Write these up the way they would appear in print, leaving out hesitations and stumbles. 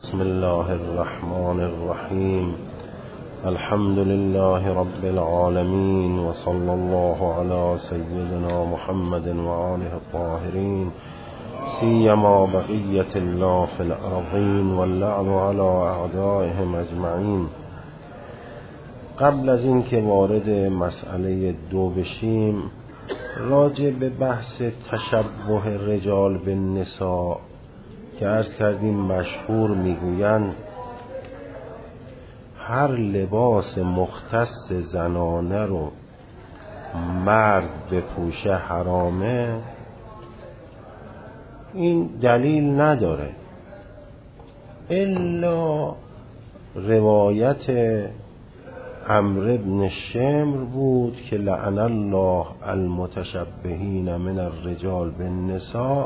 بسم الله الرحمن الرحیم. الحمد لله رب العالمین و صلی الله علی سیدنا محمد و آله الطاهرین، سیما بقیة الله فی الارضین و اللعن علی اعدائهم اجمعین. قبل از این که وارد مسئله 2 بشیم، راجع به بحث تشبه رجال به نساء که عرض کردیم مشهور میگویند هر لباس مختص زنانه رو مرد بپوشه حرامه. این دلیل نداره الا روایت عمرو بن شمر بود که لعن الله المتشبهین من الرجال بالنساء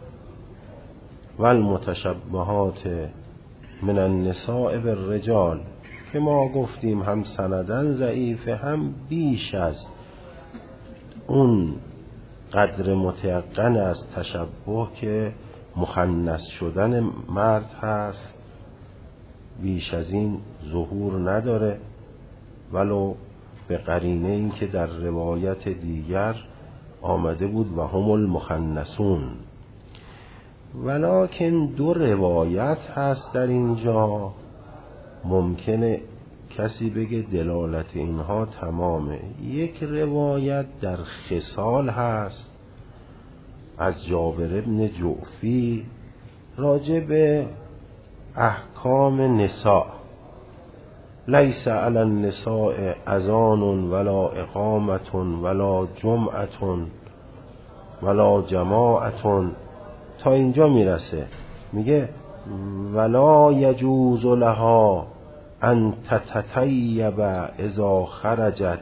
و المتشبهات من النساء بالرجال، که ما گفتیم هم سندن ضعیفه، هم بیش از اون قدر متیقن از تشبه که مخنث شدن مرد هست، بیش از این ظهور نداره، ولو به قرینه این که در روایت دیگر آمده بود و هم المخنثون. ولکن 2 روایت هست در اینجا، ممکنه کسی بگه دلالت اینها تمامه. یک روایت در خصال هست از جابر بن جعفی راجع به احکام نساء: لیس علی النساء اذان ولا اقامت ولا جمعة ولا جماعة، تا اینجا میرسه. میگه ولا یجوز لها ان تتطیب اذا خرجت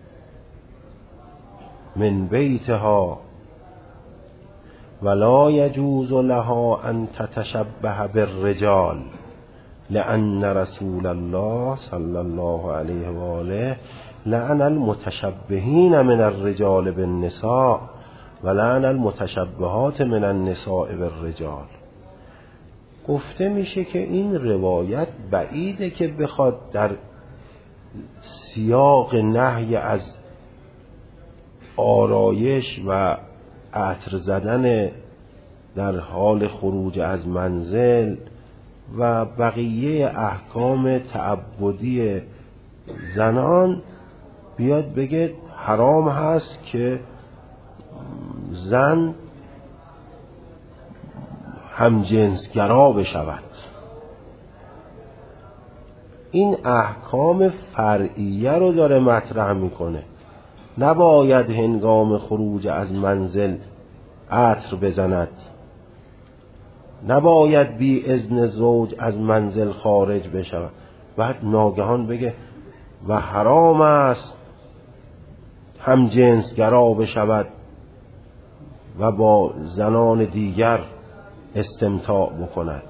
من بیتها ولا یجوز لها ان تتشبه بالرجال لأن رسول الله صلی الله علیه و آله لعن المتشبهین من الرجال بالنساء و لعن المتشبهات من النساء بالرجال. گفته میشه که این روایت بعیده که بخواد در سیاق نهی از آرایش و عطر زدن در حال خروج از منزل و بقیه احکام تعبدی زنان بیاد بگه حرام هست که زن همجنسگرا بشود. این احکام فرعیه رو داره مطرح میکنه. نباید هنگام خروج از منزل عطر بزند، نباید بی اذن زوج از منزل خارج بشود. بعد ناگهان بگه و حرام است همجنسگرا بشود و با زنان دیگر استمتاع بکند.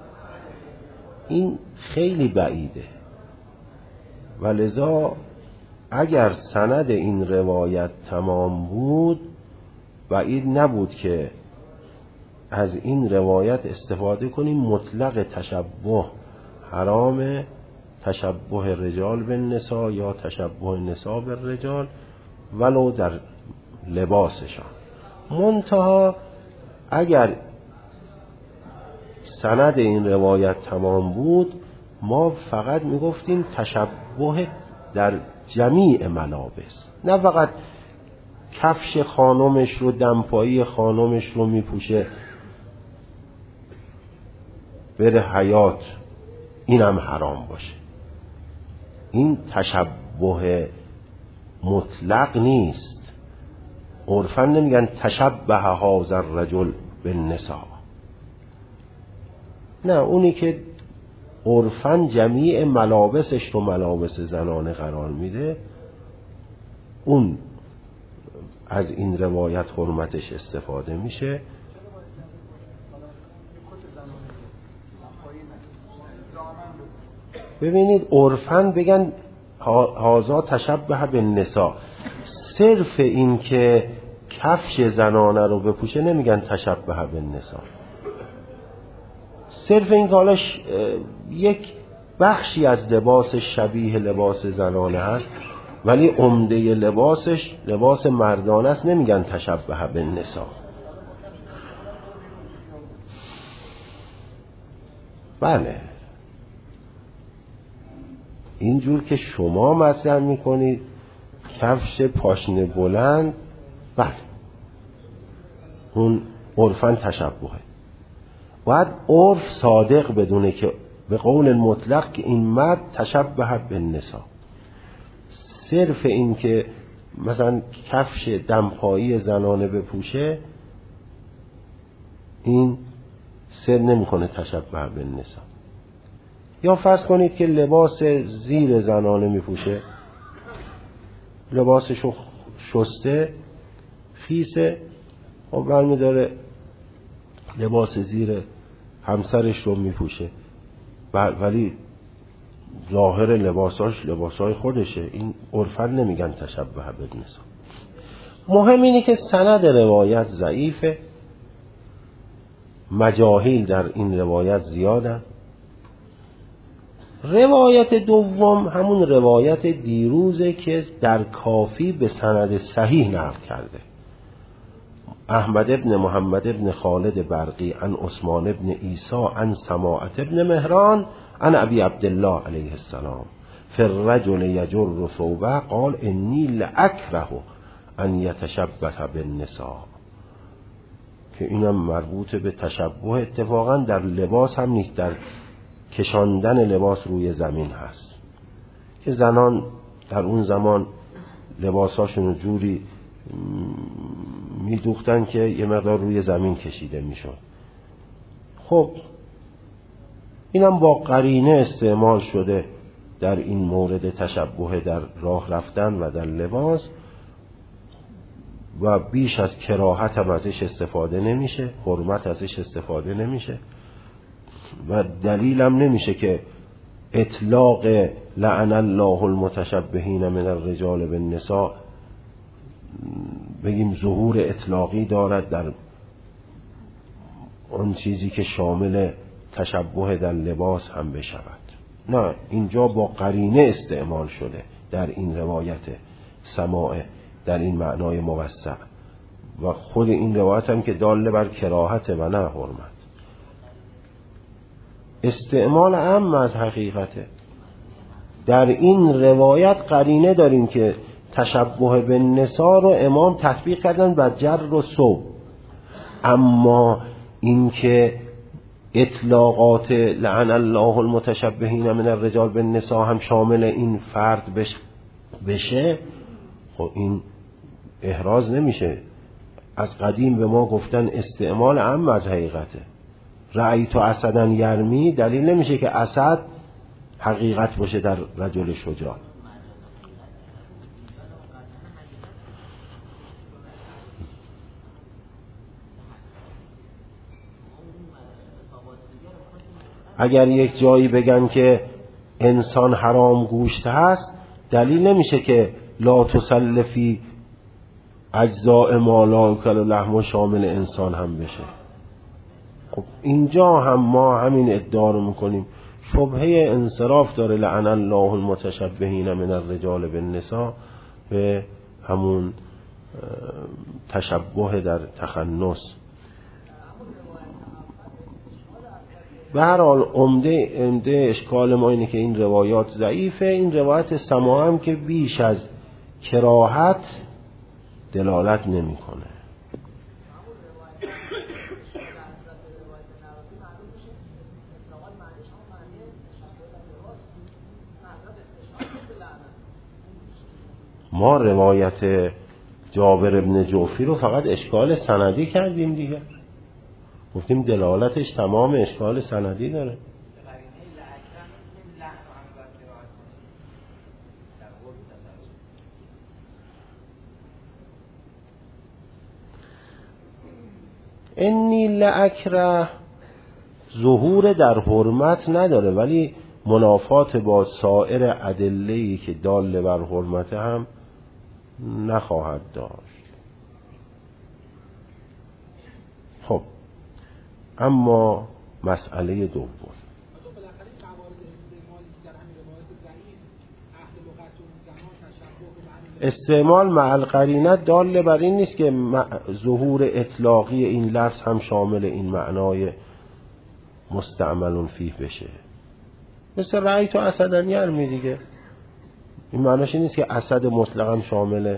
این خیلی بعیده و لذا اگر سند این روایت تمام بود، بعید نبود که از این روایت استفاده کنیم مطلق تشبه حرام، تشبه رجال بالنساء یا تشبه نساء بالرجال ولو در لباسشان. منتها اگر سند این روایت تمام بود، ما فقط میگفتیم تشبه در جمیع ملابس، نه فقط کفش خانمش رو، دمپایی خانمش رو میپوشه بره حیات اینم حرام باشه. این تشبه مطلق نیست. عرفاً نمیگن تشبه هذا الرجل بالنساء، نه، اونی که عرفاً جمیع ملابسش رو ملابس زنانه قرار میده، اون از این روایت حرمتش استفاده میشه. ببینید عرفاً بگن هازا تشبه بالنساء، صرف این که کفش زنانه رو بپوشه نمیگن تشبه بالنساء، صرف این که حالا یک بخشی از لباس شبیه لباس زنانه هست ولی عمده لباسش لباس مردانه است، نمیگن تشبه بالنساء. بله اینجور که شما مطرح میکنید کفش پاشنه بلند، بله اون عرفاً تشبهه. باید عرف صادق بدونه که به قول مطلق که این مرد تشبه بالنساء. صرف این که مثلا کفش دمپایی زنانه بپوشه این سر نمیکنه تشبه بالنساء. یا فرض کنید که لباس زیر زنانه میپوشه، لباسشو شسته خیسه و برمی داره لباس زیر همسرش رو میپوشه ولی ظاهر لباساش لباسای خودشه، این عرفاً نمیگن تشبه بالنساء. مهم اینه که سند روایت ضعیفه، مجاهیل در این روایت زیادن. روایت دوم همون روایت دیروزه که در کافی به سند صحیح نقل کرده. احمد ابن محمد ابن خالد برقی عن عثمان ابن عیسی عن سماعة ابن مهران عن ابی عبدالله علیه السلام فی الرجل یجر ثوبه قال انی لاکره ان یتشبه بالنساء، که اینم مربوط به تشبه اتفاقا در لباس هم نیست، در کشاندن لباس روی زمین هست که زنان در اون زمان لباساشون جوری میدوختن که یه مقدار روی زمین کشیده میشد. خب اینم با قرینه استعمال شده در این مورد تشبه در راه رفتن و در لباس و بیش از کراهت هم ازش استفاده نمیشه، حرمت ازش استفاده نمیشه و دلیلم نمیشه که اطلاق لعن الله المتشبهین من الرجال بالنساء بگیم ظهور اطلاقی دارد در اون چیزی که شامل تشبه در لباس هم بشود. نه، اینجا با قرینه استعمال شده در این روایت سماع در این معنای موسع و خود این روایت هم که داله بر کراهت و نه حرمت. استعمال عام از حقیقته. در این روایت قرینه داریم که تشبه بالنساء رو امام تطبیق کردن بر جر و ثوب، اما این که اطلاقات لعن الله المتشبهین من الرجال بالنساء هم شامل این فرد بشه، خب این احراز نمیشه. از قدیم به ما گفتن استعمال عام از حقیقته. رأیت اسدًا یرمی دلیل نمیشه که اسد حقیقت باشه در رجل شجاع. اگر یک جایی بگن که انسان حرام گوشت هست دلیل نمیشه که لا تسلفی اجزاء ما لا یؤکل لحم شامل انسان هم بشه. خب اینجا هم ما همین ادعا رو میکنیم. شبهه انصراف داره لعن الله المتشبهین من الرجال بالنساء به همون تشبه در تخنث. به هر حال عمده اشکال ما اینه که این روایات ضعیفه. این روایت سماع هم که بیش از کراهت دلالت نمیکنه. ما روایت جابر ابن جعفی رو فقط اشکال سندی کردیم دیگه، گفتیم دلالتش تمام اشکال سندی داره. انی لاکره ظهور در حرمت نداره ولی منافات با سایر ادله‌ای که دال بر حرمت هم نخواهد داشت. خب اما مسئله دوم. استعمال مع القرینه دال بر این نیست که ظهور اطلاقی این لفظ هم شامل این معنای مستعمل فیه بشه. مثل رأیت اسدا یرمی دیگه، این معناش نیست که اسد مطلقا شامل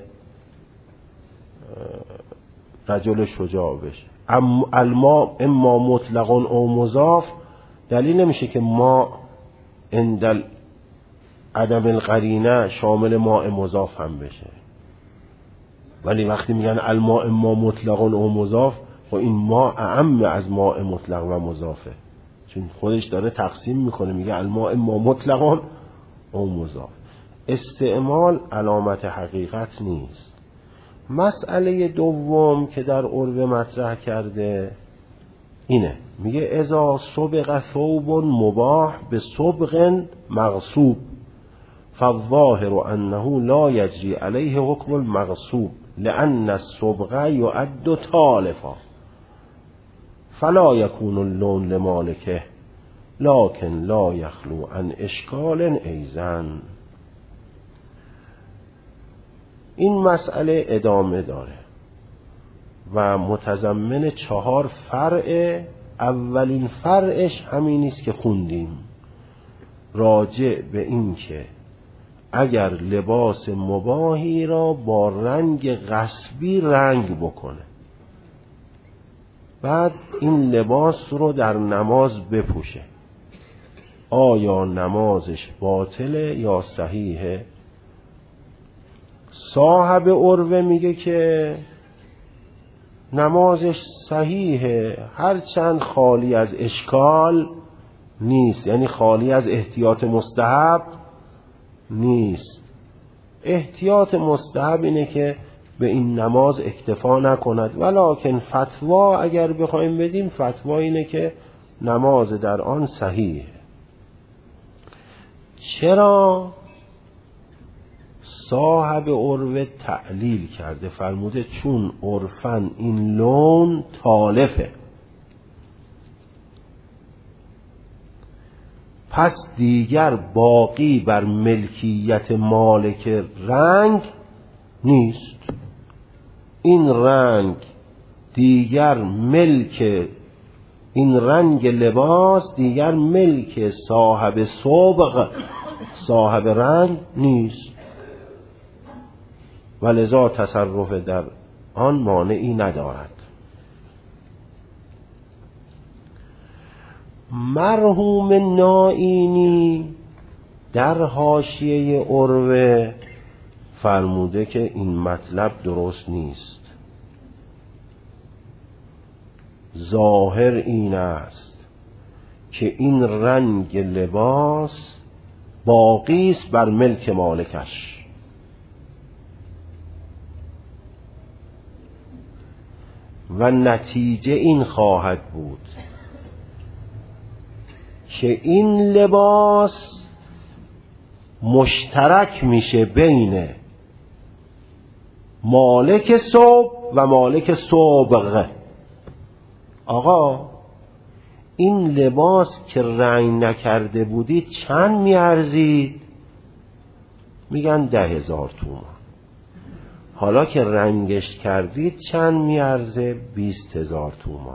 رجل شجاع بشه. اما مطلق او مضاف دلیل نمیشه که ما عند عدم القرینه شامل ماء مضاف هم بشه. ولی وقتی میگن الماء اما مطلق او مضاف، و این ما اعم از ماء مطلق و مضافه، چون خودش داره تقسیم میکنه، میگه الماء اما مطلق او مضاف. استعمال علامت حقیقت نیست. مسئله دوم که در عرب مطرح کرده اینه، میگه اذا سبق ثوب مباح به سبق مغصوب فالظاهر انه لا یجری علیه حکم المغصوب لان السبق یعد تالفا فلا یکون اللون لمالکه لكن لا یخلو عن اشکال ایضا. این مسئله ادامه داره و متضمن 4 فرع. اولین فرعش همینیست که خوندیم، راجع به این که اگر لباس مباحی را با رنگ غصبی رنگ بکنه، بعد این لباس رو در نماز بپوشه، آیا نمازش باطله یا صحیحه؟ صاحب عروه میگه که نمازش صحیحه، هرچند خالی از اشکال نیست، یعنی خالی از احتیاط مستحب نیست. احتیاط مستحب اینه که به این نماز اکتفا نکند، ولکن فتوا اگر بخوایم بدیم، فتوا اینه که نماز در آن صحیحه. چرا؟ صاحب عروه تعلیل کرده، فرموده چون عرفاً این لون تالفه، پس دیگر باقی بر ملکیت مالک رنگ نیست. این رنگ دیگر ملک، این رنگ لباس دیگر ملک صاحب صبغ، صاحب رنگ نیست، ولذا تصرف در آن مانعی ندارد. مرحوم نائینی در حاشیه عروه فرموده که این مطلب درست نیست. ظاهر این است که این رنگ لباس باقی است بر ملک مالکش، و نتیجه این خواهد بود که این لباس مشترک میشه بین مالک صبح و مالک صبغ. آقا این لباس که رنگ نکرده بودید چند میارزید؟ میگن 10,000 تومان. حالا که رنگش کردید چند میارزه؟ 20,000 تومان.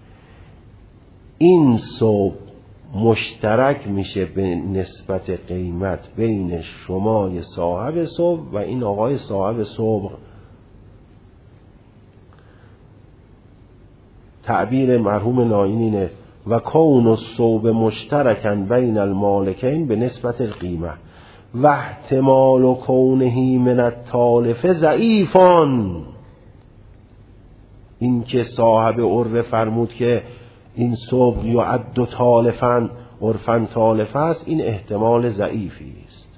این صبح مشترک میشه به نسبت قیمت بین شمای صاحب صبح و این آقای صاحب صبح. تعبیر مرحوم نائینی و کون الصوب مشترکاً بین المالکین به نسبت القیمه و احتمال کونه من التالف ضعیفان. این که صاحب عروه فرمود که این صبغ یعد تالفاً، عرفاً تالف است، این احتمال ضعیفی است.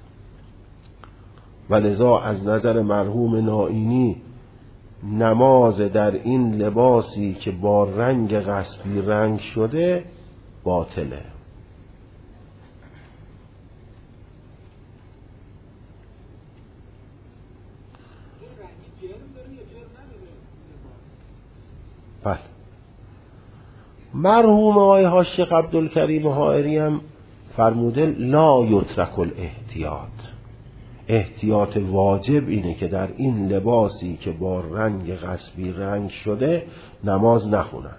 ولذا از نظر مرحوم نائینی نماز در این لباسی که با رنگ غصبی رنگ شده باطله. بله. مرحوم آقای حاج عبدالکریم حائری هم فرموده لا یترک الاحتیاط، احتیاط واجب اینه که در این لباسی که با رنگ غصبی رنگ شده نماز نخونن.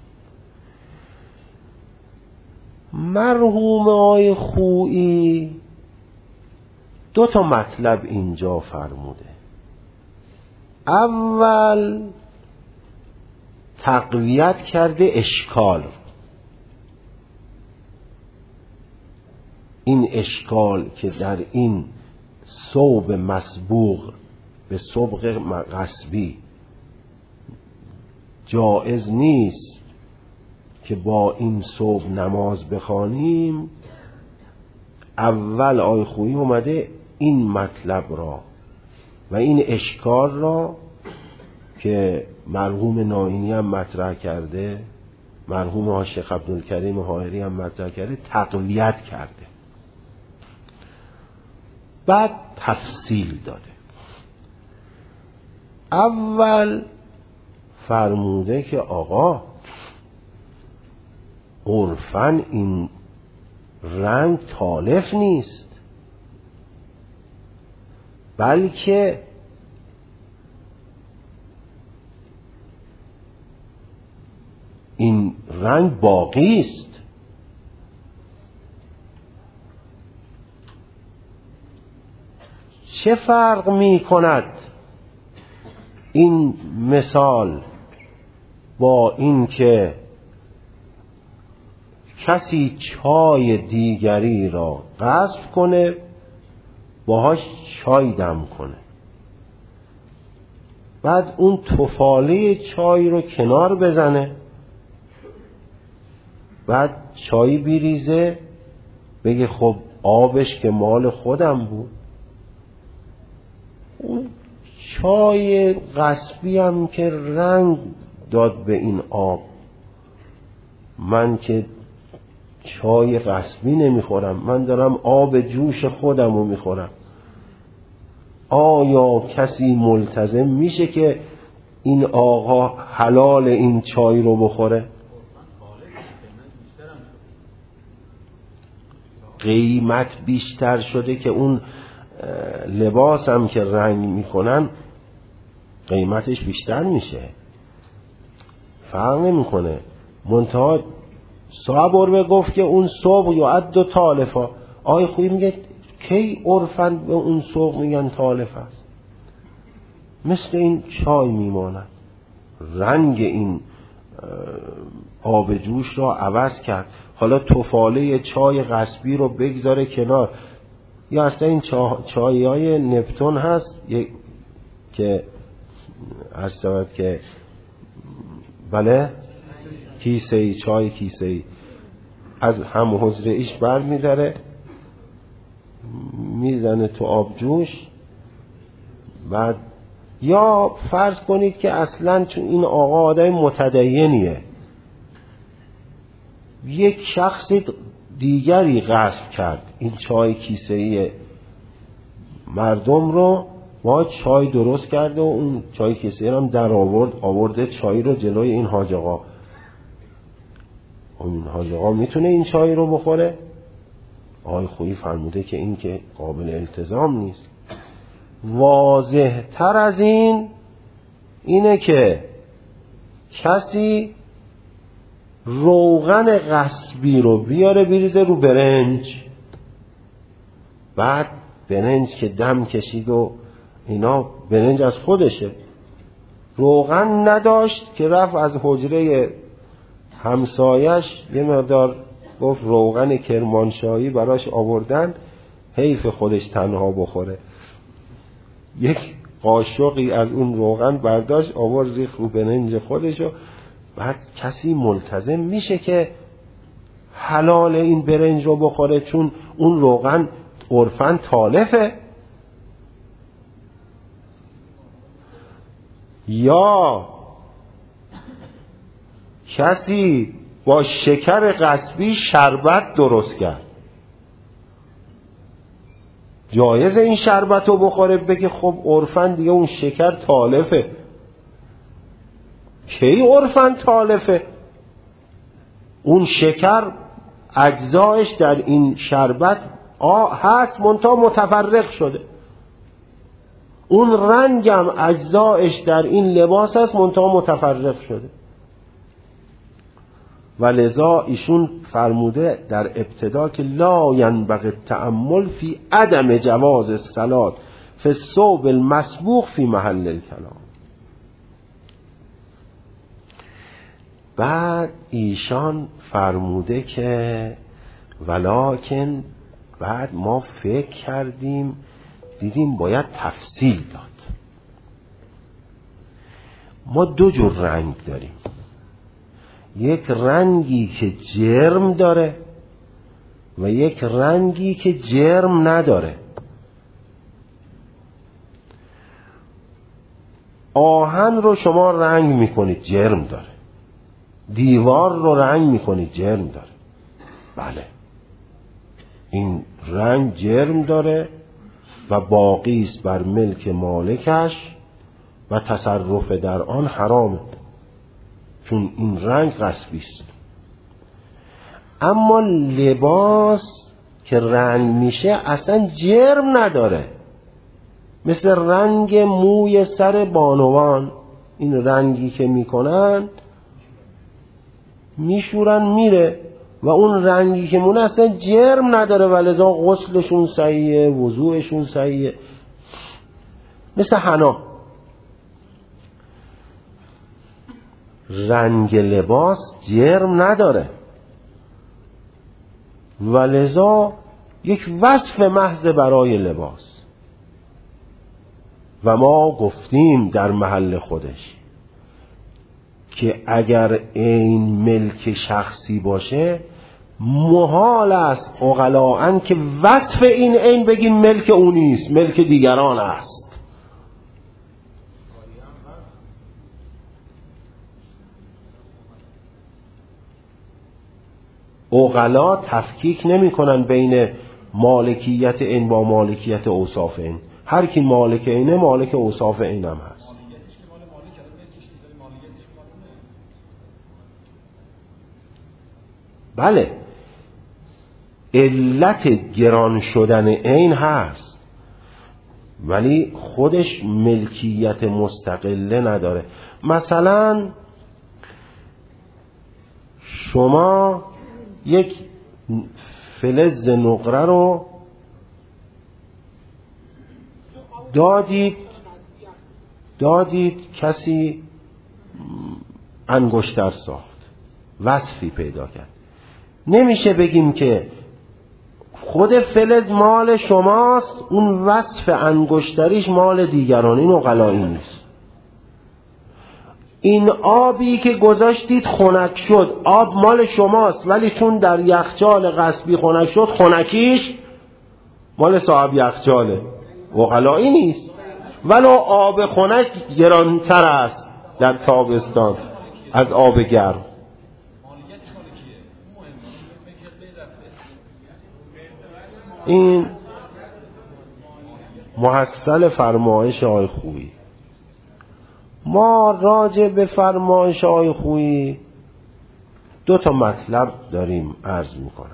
مرحوم آقای خویی 2 مطلب اینجا فرموده. اول تقویت کرده اشکال، این اشکال که در این ثوب مسبوغ به صبغ غصبی جایز نیست که با این ثوب نماز بخوانیم. اول آقای خویی اومده این مطلب را و این اشکال را که مرحوم نائینی هم مطرح کرده، مرحوم حاج عبدالکریم حائری هم مطرح کرده، تقویت کرده، بعد تفصیل داده. اول فرموده که آقا عرفاً این رنگ تالف نیست، بلکه این رنگ باقی است. چه فرق می کند این مثال با این که کسی چای دیگری را غصب کنه باهاش چای دم کنه، بعد اون تفاله چای رو کنار بزنه، بعد چای بیریزه بگه خب آبش که مال خودم بود. اون چای غصبی هم که رنگ داد به این آب، من که چای غصبی نمیخورم، من دارم آب جوش خودم رو میخورم. آیا کسی ملتزم میشه که این آقا حلال این چای رو بخوره؟ قیمت بیشتر شده که اون لباس هم که رنگ میکنن قیمتش بیشتر میشه، فرق نمیکنه. منتها صاحب عربه گفت که اون صبغ یعد تالفا. آقای خویی میگه کی عرفاً به اون صبغ میگن تالف است؟ مثل این چای میماند، رنگ این آب جوش را عوض کرد. حالا تفاله چای غصبی رو بگذاره کنار، یا اصلا این چای های نپتون هست که اصلا که بله کیسه ای، چای کیسه ای از هم حجره ایش بر میداره میزنه تو آب جوش. بعد یا فرض کنید که اصلا چون این آقا آدم متدینیه، یک شخص دیگری غصب کرد این چای کیسه ای مردم رو، ما چای درست کرده و اون چای کیسه ای رو هم در آورده چای رو جلوی این حاج آقا. این حاج آقا میتونه این چای رو بخوره؟ آقای خویی فرموده که این که قابل التزام نیست. واضح تر از این اینه که کسی روغن غصبی رو بیاره بریزه رو برنج، بعد برنج که دم کشید و اینا، برنج از خودشه، روغن نداشت که رفت از حجره همسایش یه مقدار گفت روغن کرمانشاهی براش آوردن، حیف خودش تنها بخوره. یک قاشقی از اون روغن برداشت آورد ریخت رو برنج خودشو. بعد کسی ملتزم میشه که حلال این برنج رو بخوره چون اون روغن عرفاً تالفه؟ یا کسی با شکر غصبی شربت درست کرد، جایز این شربت رو بخوره؟ بگه خب عرفاً دیگه اون شکر تالفه. کی عرفاً تالفه؟ اون شکر اجزایش در این شربت هست منتها متفرق شده، اون رنگم اجزایش در این لباس هست منتها متفرق شده. و لذا ایشون فرموده در ابتدا که لا ینبغی التأمل فی عدم جواز الصلاة فی الثوب المسبوغ فی محل الکلام. بعد ایشان فرموده که ولکن بعد ما فکر کردیم دیدیم باید تفصیل داد. ما دو جور رنگ داریم، یک رنگی که جرم داره و یک رنگی که جرم نداره. آهن رو شما رنگ میکنید جرم داره، دیوار رو رنگ میکنید جرم داره. بله این رنگ جرم داره و باقی است بر ملک مالکش و تصرف در آن حرامه، چون این رنگ غصبی است. اما لباس که رنگ میشه اصلا جرم نداره، مثل رنگ موی سر بانوان، این رنگی که میکنن میشورن میره و اون رنگی که مونه اصلا جرم نداره و لذا غسلشون صحیحه، وضوءشون صحیحه. مثل حنا، رنگ لباس جرم نداره و لذا یک وصف محض برای لباس. و ما گفتیم در محل خودش که اگر این ملک شخصی باشه محال است عقلاً که وصف این عین بگیم ملک اون نیست، ملک دیگران است. عقلا تفکیک نمی کنن بین مالکیت این با مالکیت اوصاف این. هر کی مالک اینه مالک اوصاف این هم هست. بله علت گران شدن این هست ولی خودش ملکیت مستقله نداره. مثلا شما یک فلز نقره رو دادید کسی انگشتر ساخت، وصفی پیدا کرد، نمیشه بگیم که خود فلز مال شماست اون وصف انگشتریش مال دیگران. این عقلایی نیست. این آبی که گذاشتید خنک شد، آب مال شماست ولی چون در یخچال غصبی خنک شد خنکیش مال صاحب یخچاله. عقلایی نیست. ولو آب خنک گرانتر است در تابستان از آب گرم. این محصل فرمایش آقای خویی. ما راجع به فرمایش آقای خویی دو تا مطلب داریم عرض میکنم.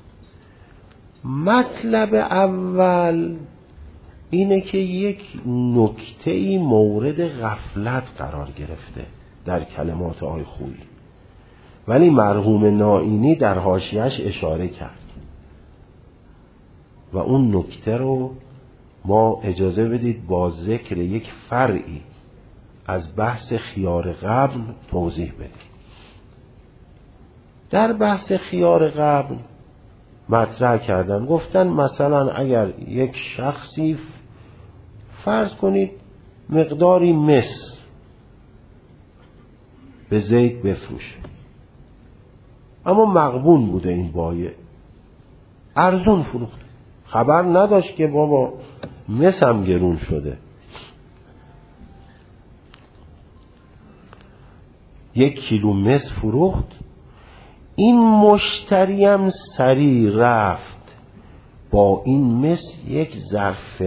مطلب اول اینه که یک نکته‌ای مورد غفلت قرار گرفته در کلمات آقای خویی ولی مرحوم نائینی در حاشیه‌اش اشاره کرد و اون نکته رو ما اجازه بدید با ذکر یک فرعی از بحث خیار قبل توضیح بدیم. در بحث خیار قبل مطرح کردن، گفتن مثلا اگر یک شخصی فرض کنید مقداری مس به زید بفروشه اما مغبون بوده، این بایع ارزون فروخته، خبر نداشت که بابا مس هم گرون شده. 1 کیلو مس فروخت. این مشتری هم سریع رفت با این مس یک ظرف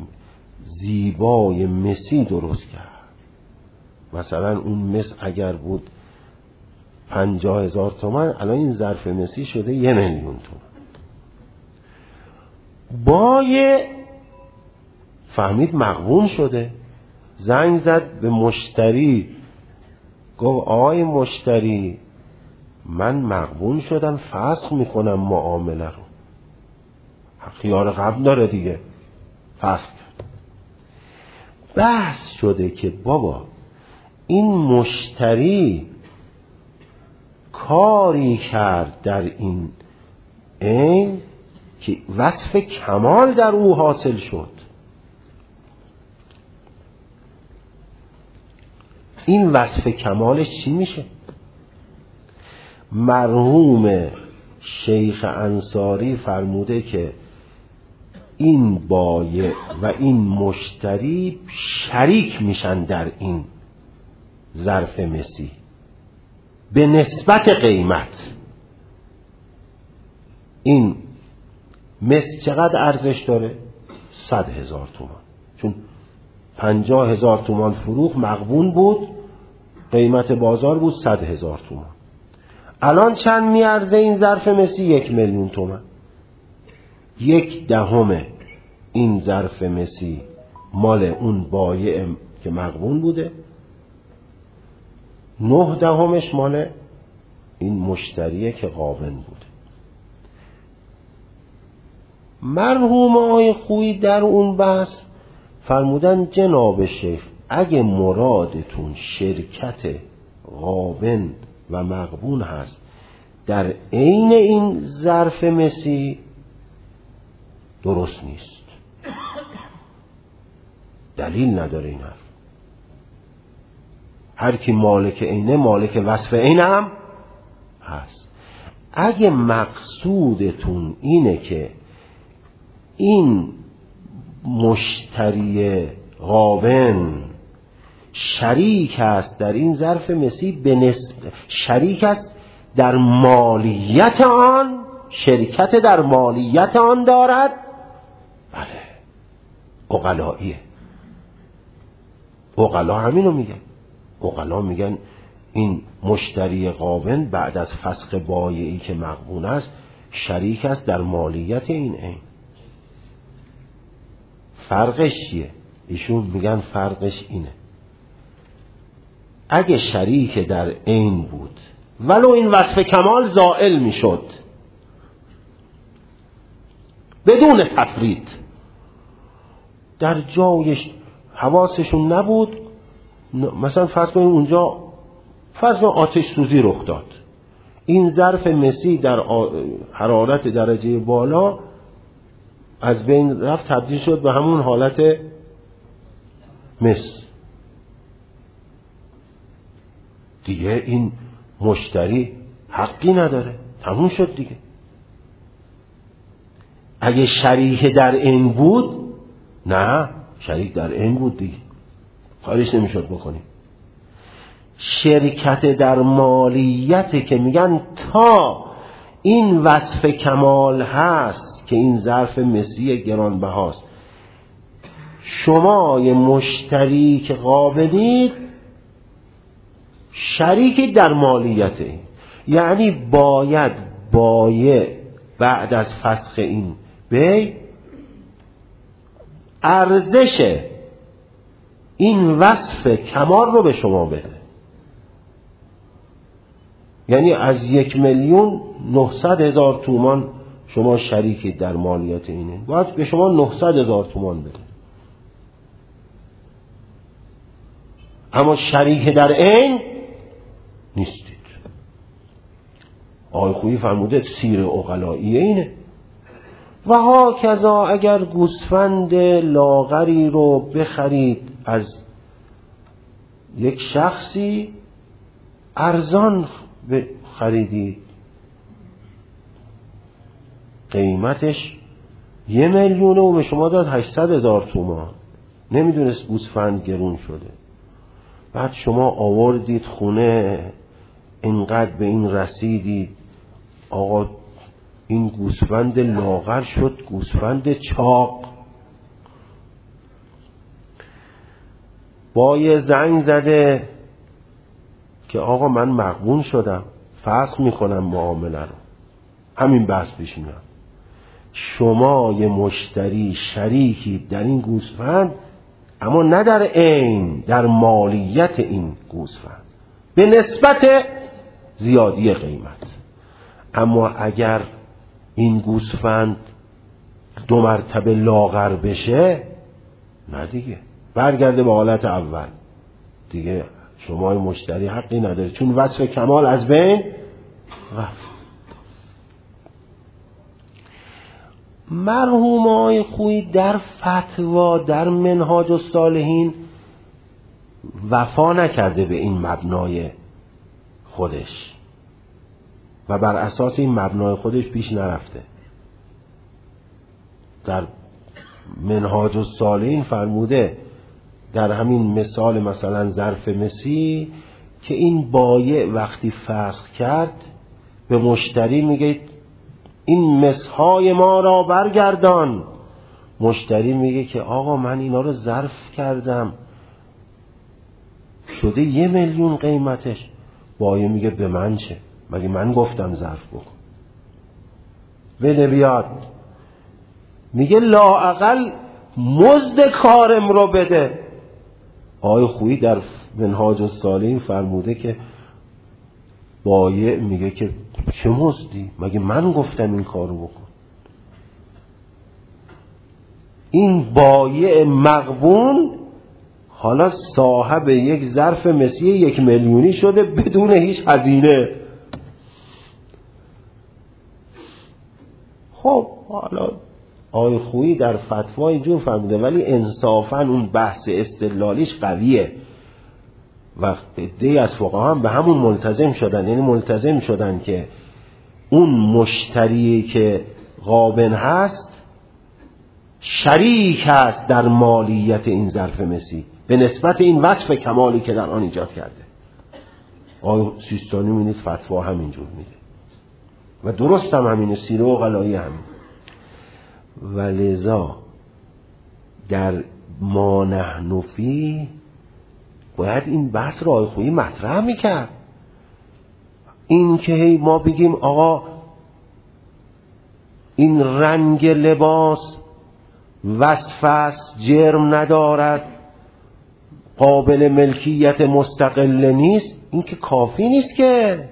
زیبای مسی درست کرد. مثلا اون مس اگر بود 50,000 تومان، الان این ظرف مسی شده 1,000,000 تومان. بای فهمید مغبون شده، زنگ زد به مشتری، گفت آقای مشتری من مغبون شدم، فسخ میکنم معامله رو. خیار قبل داره دیگه، فسخ کرد. بحث شده که بابا این مشتری کاری کرد در این عین که وصف کمال در او حاصل شد. این وصف کمالش چی میشه؟ مرحوم شیخ انصاری فرموده که این بایع و این مشتری شریک میشن در این ظرف مسی به نسبت قیمت. این مس چقدر ارزش داره؟ 100,000 تومان. چون 50,000 تومان فروخت مغبون بود، قیمت بازار بود 100,000 تومان. الان چند میارزه این ظرف مسی؟ 1,000,000 تومان. 1/10 این ظرف مسی مال اون بایع که مغبون بوده، 9/10 مال این مشتریه که غابن بوده. مرحوم آقای خویی در اون بحث فرمودن جناب شیخ اگه مرادتون شرکت غابن و مغبون هست در عین این ظرف مسی، درست نیست، دلیل نداره این حرف. هر کی مالک عینه مالک وصف عین هم هست. اگه مقصودتون اینه که این مشتری غابن شریک است در این ظرف مسی، به نسبت شریک است در مالیت آن، شرکت در مالیت آن دارد، بله عقلاییه. عقلا همینو میگن. عقلا میگن این مشتری غابن بعد از فسخ بایعی که مغبون است شریک است در مالیت این عین. فرقش چیه؟ ایشون میگن فرقش اینه، اگه شریک در عین بود ولو این وصف کمال زائل میشد بدون تفرید، در جایش حواسشون نبود، مثلا فرض کنید اونجا فرض کنید آتش سوزی رخ داد، این ظرف مسی در حرارت درجه بالا از بین رفت، تبدیل شد به همون حالت مس. دیگه این مشتری حقی نداره، تموم شد دیگه. اگه شریک در این بود، نه شریک در این بود دیگه، کارش نمیشد بکنیم. شرکت در مالیت که میگن تا این وصف کمال هست که این ظرف مسی گرانبهاست، شما یه مشتری که قابلید شریکی در مالیته، یعنی باید بایع بعد از فسخ این بی ارزش این وصف کمال رو به شما بده. یعنی از 1,900,000 تومان شما شریکی در مالیات اینه، باید به شما 900,000 تومان بده. اما شریک در عین نیستید. آقای خویی فرموده سیر عقلایی اینه. و ها کذا اگر گوسفند لاغری رو بخرید از یک شخصی، ارزان خریدید، قیمتش 1,000,000 و به شما داد 800,000 تومان، نمیدونست گوسفند گرون شده. بعد شما آوردید خونه، اینقدر به این رسیدید آقا این گوسفند لاغر شد گوسفند چاق. با یه زنگ زده که آقا من مغبون شدم، فسخ میکنم معامله رو. همین بحث پیش میاد. شما یه مشتری شریکی در این گوسفند، اما نه در عین، در مالیت این گوسفند به نسبت زیادی قیمت. اما اگر این گوسفند 2 مرتبه لاغر بشه، نه دیگه، برگرده به حالت اول دیگه. شما مشتری حقی نداره، چون وصف کمال از بین رفت. مرحوم آقای خویی در فتوا در منهاج الصالحین وفا نکرده به این مبنای خودش و بر اساس این مبنای خودش پیش نرفته. در منهاج الصالحین فرموده در همین مثال مثلا ظرف مسی که این بایع وقتی فسخ کرد به مشتری میگه این مسهای ما را برگردان. مشتری میگه که آقا من اینا رو ظرف کردم شده 1 میلیون قیمتش. بایع میگه به من چه؟ مگه من گفتم ظرف بکن؟ بده بیاد. میگه لااقل مزد کارم رو بده. آقای خویی در منهاج الصالحین فرموده که بایع میگه که چه مزدی؟ مگه من گفتم این کارو بکن؟ این بایع مغبون حالا صاحب یک ظرف مسی 1 میلیونی شده بدون هیچ هزینه. خب حالا آقای خویی در فتوا اینجور فرموده، ولی انصافاً اون بحث استدلالیش قویه و عده‌ای از فقها هم به همون ملتزم شدن. یعنی ملتزم شدن که اون مشتری که غابن هست شریک هست در مالیت این ظرف مسی به نسبت این وصف کمالی که در آن ایجاد کرده. آقای سیستانی می‌بینید فتوا همینجور میده و درست هم همینه، سیره و غلایی همین. ولذا در ما نحن فیه باید این بحث را آقای خویی مطرح میکرد. این که ما بگیم آقا این رنگ لباس وصف است، جرم ندارد، قابل ملکیت مستقل نیست، این که کافی نیست که.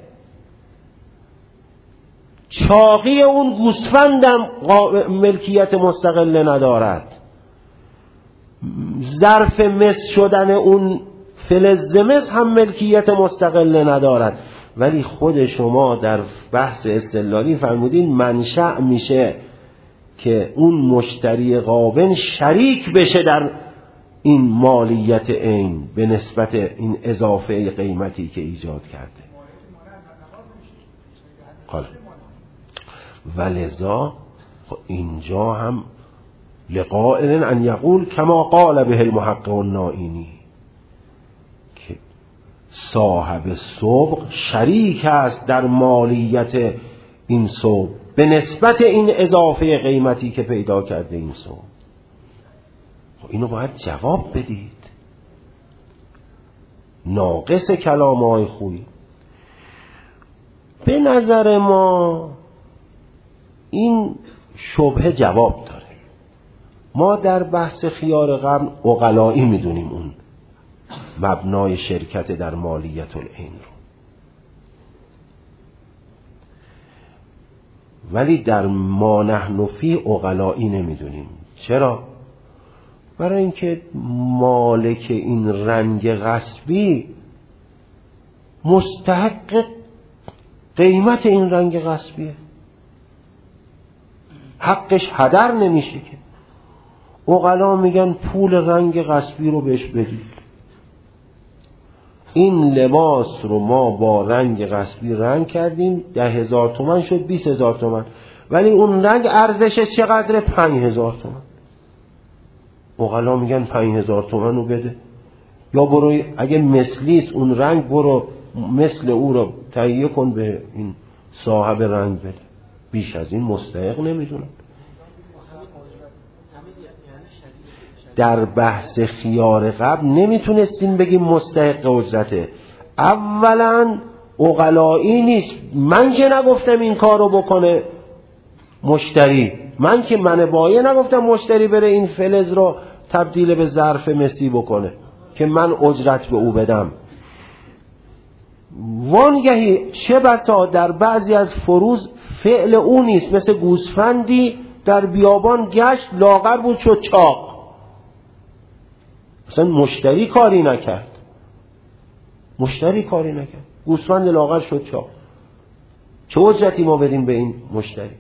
چاقی اون گوسفندم ملکیت مستقل ندارد، ظرف مس شدن اون فلز مس هم ملکیت مستقل ندارد. ولی خود شما در بحث استدلالی فرمودین منشأ میشه که اون مشتری غابن شریک بشه در این مالیت عین به نسبت این اضافه قیمتی که ایجاد کرده. حالا ولذا اینجا هم لقائل ان یقول کما قال به المحقق النائینی که صاحب سبق شریک است در مالیت این سبق به نسبت این اضافه قیمتی که پیدا کرده این سبق. اینو باید جواب بدید. ناقص کلام آقای خویی. به نظر ما این شبهه جواب داره. ما در بحث خیار قرن عقلایی میدونیم اون مبنای شرکت در مالیت العین رو، ولی در ما نحن فی عقلایی نمیدونیم. چرا؟ برای اینکه مالک این رنگ غصبی مستحق قیمت این رنگ غصبیه، حقش هدر نمیشه که. عقلا میگن پول رنگ غصبی رو بهش بدید. این لباس رو ما با رنگ غصبی رنگ کردیم، 10,000 تومان شد 20,000 تومان، ولی اون رنگ ارزشش چقدره؟ 5,000 تومان. عقلا میگن 5,000 تومان رو بده، یا برو اگه مثلیست اون رنگ برو مثل او رو تهیه کن به این صاحب رنگ بده. بیش از این مستحق نمیدونم. در بحث خیار قبل نمیتونستیم بگیم مستحق اجرته. اولا عقلایی نیست. من که نگفتم این کارو بکنه مشتری، من که بایه نگفتم مشتری بره این فلز رو تبدیل به ظرف مسی بکنه که من اجرت به او بدم. وانگهی چه بسا در بعضی از فروز فعل او نیست، مثل گوسفندی در بیابان گشت لاغر بود شد چاق، اصلا مشتری کاری نکرد، گوسفند لاغر شد چاق، چه اجرتی ما بدیم به این مشتری؟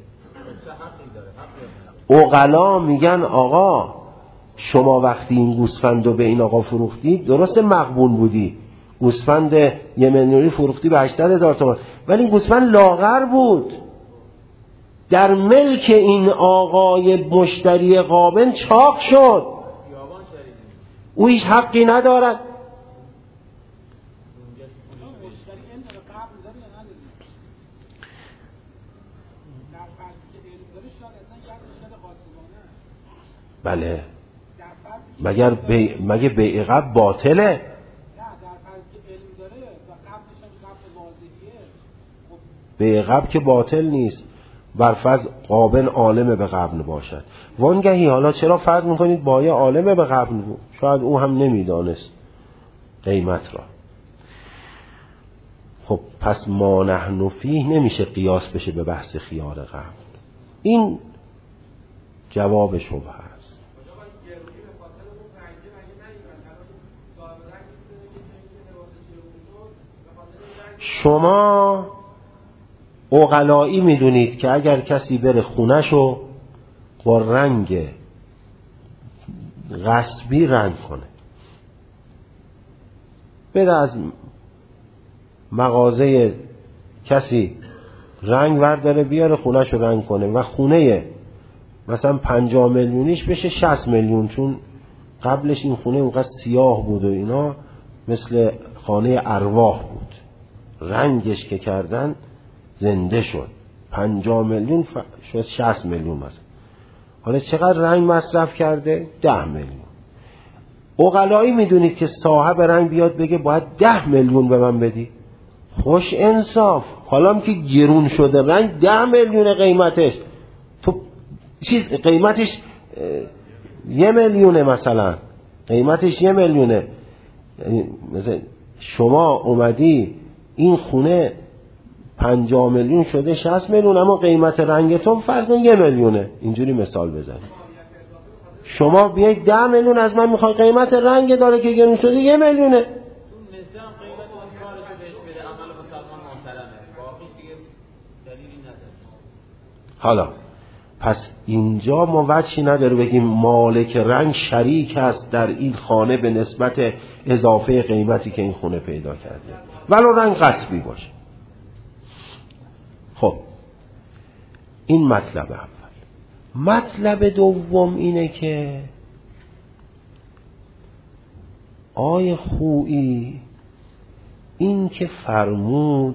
عقلا میگن آقا شما وقتی این گوسفند رو به این آقا فروختی درست مغبون بودی، گوسفند 1 میلیونی فروختی به 800,000 تومان، ولی این گوسفند لاغر بود، در ملک این آقای مشتری غابن چاق شد، او هیچ حقی ندارد. بله مگه بیع قبل باطله؟ بیع قبل که باطل نیست، برفرض قابل عالم به قبل باشد. وانگهی حالا چرا فرض میکنید بایع عالم به قبل بود؟ شاید او هم نمیدانست قیمت را. خب پس ما نحن فیه نمیشه قیاس بشه به بحث خیار قبل. این جواب شبهه است. شما عقلایی میدونید که اگر کسی بره خونه‌شو با رنگ غصبی رنگ کنه، بره از مغازه کسی رنگ ورداره بیاره خونه‌شو رنگ کنه و خونه مثلا 50 میلیونیش بشه 60 میلیون، چون قبلش این خونه اونقدر سیاه بود و اینا مثل خانه ارواح بود، رنگش که کردن زنده شد، 50 میلیون شد 60 میلیون مثلا. حالا چقدر رنگ مصرف کرده؟ 10 میلیون. عقلایی میدونید که صاحب رنگ بیاد بگه باید 10 میلیون به من بدی، خوش انصاف، حالا هم که گرون شده رنگ 10 میلیون قیمتش، تو چیز قیمتش 1 میلیونه مثلا، قیمتش 1 میلیونه، مثلا شما اومدی این خونه 50 میلیون شده 60 میلیون، اما قیمت رنگتون فرض کن 1 میلیونه، اینجوری مثال بزنید. شما بیایید 10 میلیون از من میخوای، قیمت رنگ داره که گرون شده 1 میلیونه. حالا پس اینجا ما وجهی نداره بگیم مالک رنگ شریک است در این خانه به نسبت اضافه قیمتی که این خونه پیدا کرده، ولو رنگ غصبی باشه. خب این مطلب اول. مطلب دوم اینه که آی خویی این که فرمود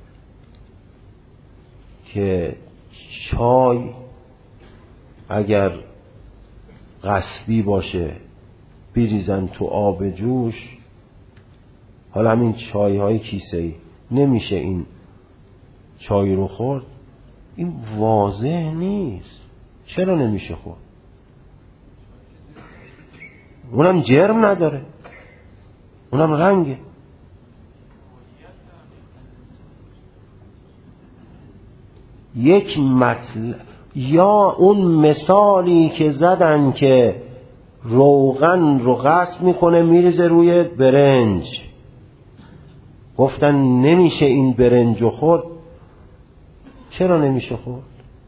که چای اگر غصبی باشه بریزن تو آب جوش، حالا همین چای های کیسه‌ای نمیشه این چای رو خورد، این واضح نیست. چرا نمیشه خورد؟ اونم جرم نداره، اونم رنگه. یک مطلب یا اون مثالی که زدن که روغن رو غصب میکنه میریزه روی برنج، گفتن نمیشه این برنج رو خورد. چرا نمیشه خورد؟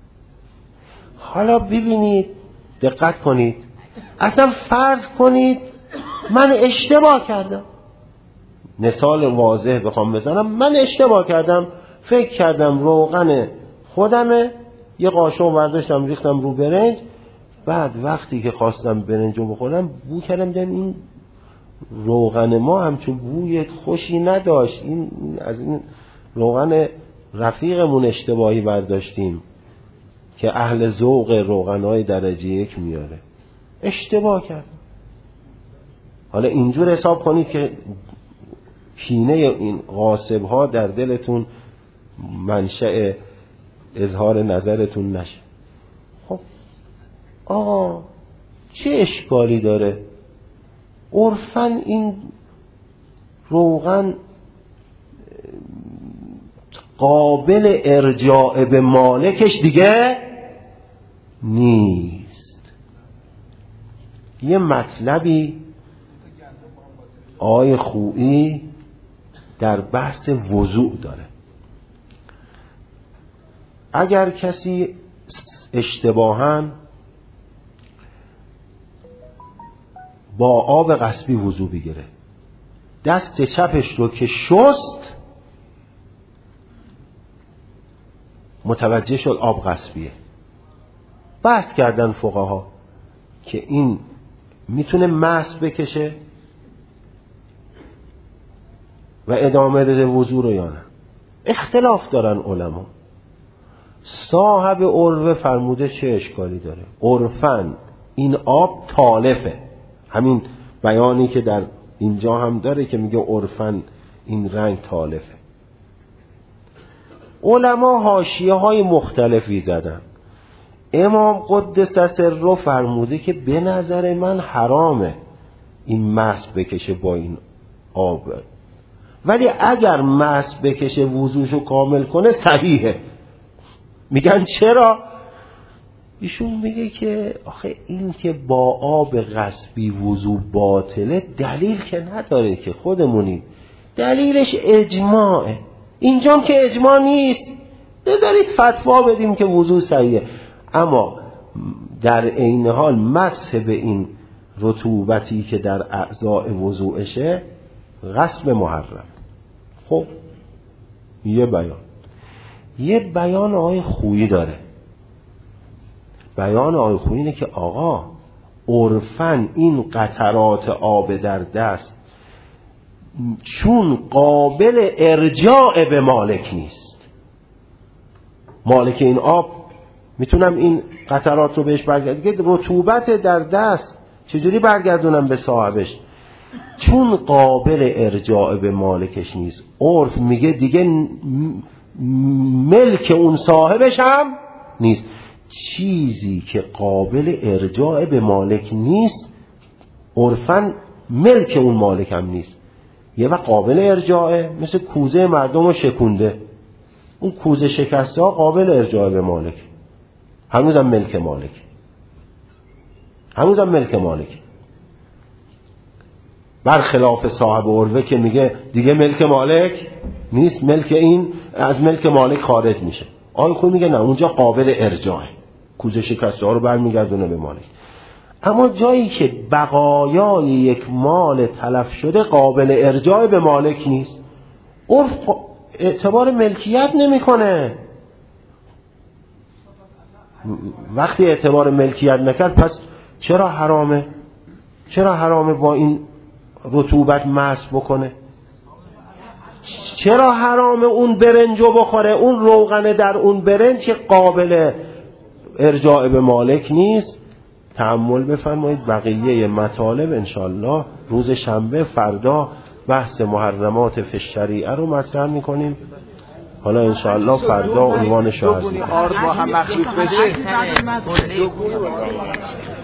حالا ببینید، دقت کنید، اصلا فرض کنید من اشتباه کردم، مثال واضح بخوام بزنم، من اشتباه کردم، فکر کردم روغن خودمه، یه قاشق برداشتم ریختم رو برنج، بعد وقتی که خواستم برنج رو بخورم بو کردم دیدم این روغن ما همچون بوی خوشی نداشت، این از این روغن رفیقمون اشتباهی برداشتیم که اهل ذوق روغنهای درجه 1 میاره، اشتباه کرد. حالا اینجور حساب کنید که کینه این غاصب ها در دلتون منشأ اظهار نظرتون نشه. خب آقا چه اشکالی داره؟ عرفاً این روغن قابل ارجاع به مالکش دیگه نیست. یه مطلبی آقای خویی در بحث وضوء داره. اگر کسی اشتباهاً با آب غصبی وضوء بگیره، دست چپش رو که شست متوجه شد آب غصبیه، بحث کردن فقها که این میتونه مس بکشه و ادامه بده وضوء رو یا نه. اختلاف دارن علما. صاحب عروه فرموده چه اشکالی داره؟ عرفاً این آب تالفه. همین بیانی که در اینجا هم داره که میگه عرفاً این رنگ تالفه. علما حاشیه های مختلفی زدن. امام قدس سره فرموده که به نظر من حرامه این مس بکشه با این آب، ولی اگر مس بکشه وضوشو کامل کنه صحیحه. میگن چرا؟ ایشون میگه که آخه این که با آب غصبی وضو باطله دلیل که نداره، که خودمونیم دلیلش اجماعه. اینجام که اجماع نیست، بذارید فتوا بدیم که وضو صحیحه. اما در عین حال مسح به این رطوبتی که در اعضاء وضوعشه غصب محرم. خب یه بیان آقای خویی داره. بیان آقای خویی اینه که آقا عرفاً این قطرات آب در دست چون قابل ارجاع به مالک نیست، مالک این آب میتونم این قطرات رو بهش برگردونم، رطوبت در دست چجوری برگردونم به صاحبش؟ چون قابل ارجاع به مالکش نیست، عرف میگه دیگه ملک اون صاحبش هم نیست. چیزی که قابل ارجاع به مالک نیست عرفاً ملک اون مالک هم نیست. یه وقت قابل ارجاعه، مثل کوزه مردم رو شکونده، اون کوزه شکسته ها قابل ارجاع به مالک، هنوزم ملک مالک. برخلاف صاحب عروه که میگه دیگه ملک مالک نیست، ملک این از ملک مالک خارج میشه. آقای خویی میگه نه، اونجا قابل ارجاعه، کوزه شکسته ها رو برمیگردونه به مالک. اما جایی که بقایای یک مال تلف شده قابل ارجاع به مالک نیست، عرف اعتبار ملکیت نمیکنه. وقتی اعتبار ملکیت نکرد پس چرا حرامه با این رطوبت مسح بکنه؟ چرا حرامه اون برنجو بخوره؟ اون روغن در اون برنج که قابل ارجاع به مالک نیست. تأمل بفرمایید. بقیه مطالب انشالله روز شنبه فردا بحث محرمات فی الشریعه رو مطرح میکنیم. حالا انشالله فردا عنوانش رو عرض میکنیم.